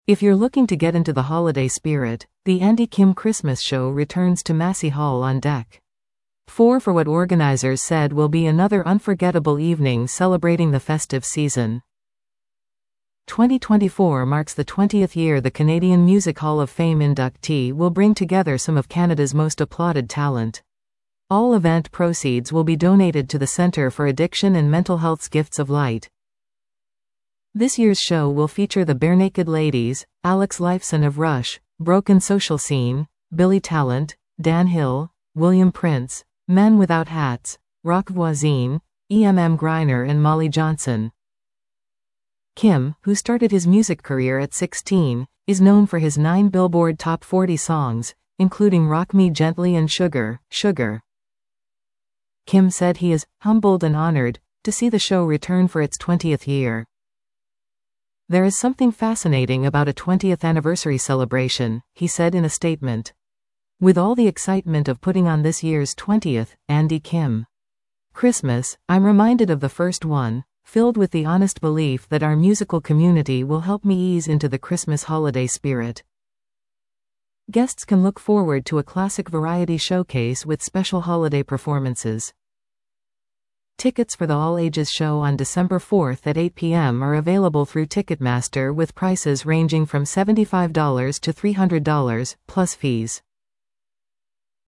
If you're looking to get into the holiday spirit, the Andy Kim Christmas Show returns to Massey Hall on deck. For what organizers said will be another unforgettable evening celebrating the festive season. 2024 marks the 20th year the Canadian Music Hall of Fame inductee will bring together some of Canada's most applauded talent. All event proceeds will be donated to the Centre for Addiction and Mental Health's Gifts of Light. This year's show will feature the Barenaked Ladies, Alex Lifeson of Rush, Broken Social Scene, Billy Talent, Dan Hill, William Prince, Men Without Hats, Rock Voisine, Griner and Molly Johnson. Kim, who started his music career at 16, is known for his 9 Billboard Top 40 songs, including Rock Me Gently and Sugar, Sugar. Kim said he is humbled and honored to see the show return for its 20th year. There is something fascinating about a 20th anniversary celebration, he said in a statement. With all the excitement of putting on this year's 20th, Andy Kim Christmas, I'm reminded of the first one, filled with the honest belief that our musical community will help me ease into the Christmas holiday spirit. Guests can look forward to a classic variety showcase with special holiday performances. Tickets for the all-ages show on December 4th at 8 p.m. are available through Ticketmaster with prices ranging from $75 to $300, plus fees.